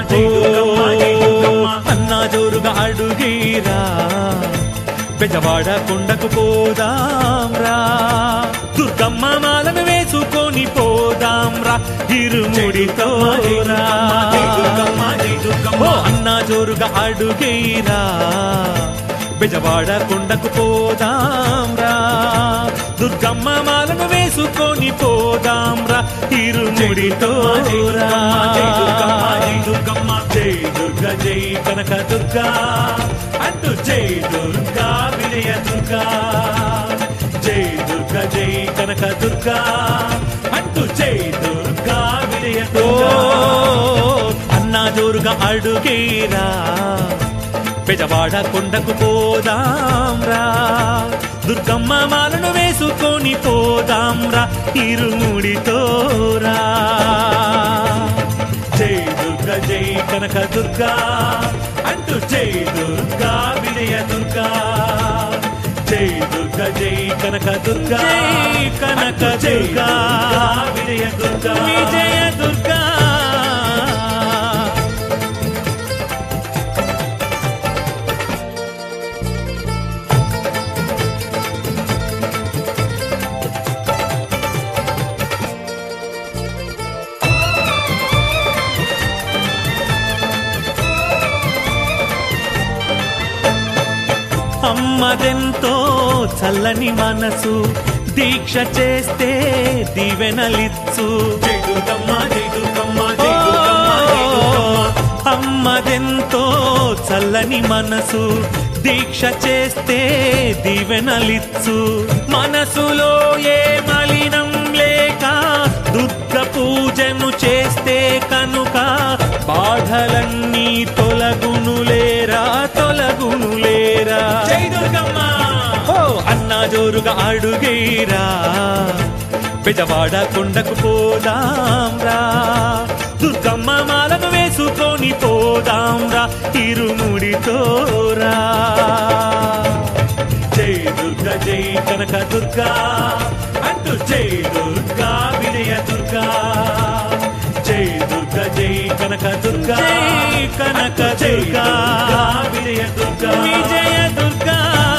అన్నా జోరుగా అడుగేరా బెజవాడ కొండకు పోదాం రా దుర్గమ్మ మాలను వేసుకొని పోదాం రా ఇరుముడితో రా అన్నా జోరుగా అడుగేరా బెజవాడ కొండకు పోదాం రా దుర్గమ్మ మాలను వేసుకొని పోదాం రా ఇరుముడితో రా జై దుర్గా జై కనక దుర్గా అంటూ జై దుర్గా విజయ దుర్గా జై దుర్గా జై కనక దుర్గా అంటూ జై దుర్గా విజయ దుర్గా అన్నా జోరుగా అడుగేరా బెజవాడ కొండకు పోదాం రా దుర్గమ్మ మాలను వేసుకొని పోదాం రా ఇరుముడితో రా జై దుర్గా జై కనక దుర్గా అంటూ జై దుర్గా విజయ దుర్గా జై దుర్గా జై కనక దుర్గా జై కనక దుర్గా విజయ దుర్గా విజయ దుర్గా అమ్మదెంతో చల్లని మనసు దీక్ష చేస్తే దీవెనలిచ్చు అమ్మదెంతో చల్లని మనసు దీక్ష చేస్తే దీవెనలిచ్చు మనసులో ఏ మలినం లేక దుర్గ పూజను చేస్తే కనుక బాధలన్నీ తొలగునులేరా తొలగునులేరా జై దుర్గమ్మ అన్నా జోరుగా అడుగేరా బెజవాడ కొండకు పోదాం రా దుర్గమ్మ మాలను వేసుకొని పోదాం రా ఇరుముడితో రా జై దుర్గా జై కనక దుర్గా అంటూ జై దుర్గా విజయ దుర్గా జై దుర్గా జై కనక దుర్గా జై కనక దుర్గా విజయ దుర్గా విజయ దుర్గా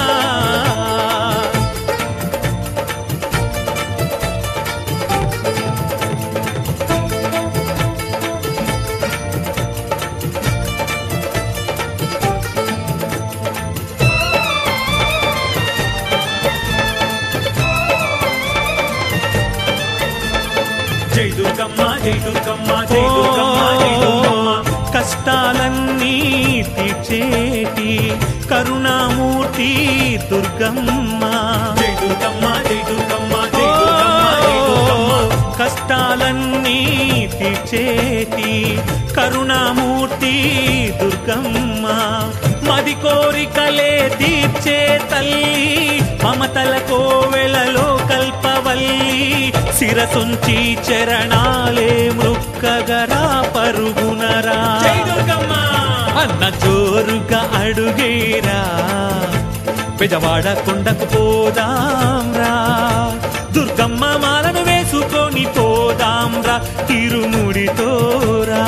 జై దుర్గమ్మ జై దుర్గమ్మ జై దుర్గమ్మ జై దుర్గమ్మ కష్టాలన్నీ తీర్చేటి కరుణామూర్తి దుర్గమ్మ జై దుర్గమ్మ జై దుర్గమ్మ జై దుర్గమ్మ జై దుర్గమ్మ కష్టాలన్నీ తీర్చేటి కరుణామూర్తి దుర్గమ్మ మది కోరికలే తీర్చే తల్లి మమతల కోవెలలో కల్పవల్లి శిరసుంచి చరణాలే మృక్కగరా పరుగునరా జై దుర్గమ్మ అన్న జోరుగా అడుగేరా బెజవాడ కొండకు పోదాం రా దుర్గమ్మ మాలను వేసుకొని పోదాం రా ఇరుముడితో రా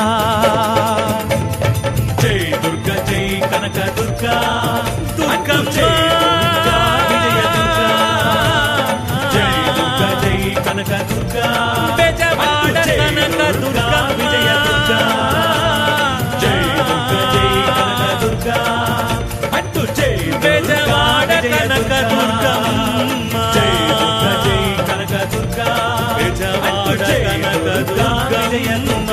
జై దుర్గా జై కనక దుర్గా దుర్గమ్మ విజయ దుర్గా జై దుర్గా జై కనక దుర్గా బెజవాడ కనక దుర్గా విజయ దుర్గా జై దుర్గా జై కనక దుర్గా అట్టు జై బెజవాడ కనక దుర్గమ్మ జై దుర్గా జై కనక దుర్గా బెజవాడ కనక దుర్గా విజయ దుర్గా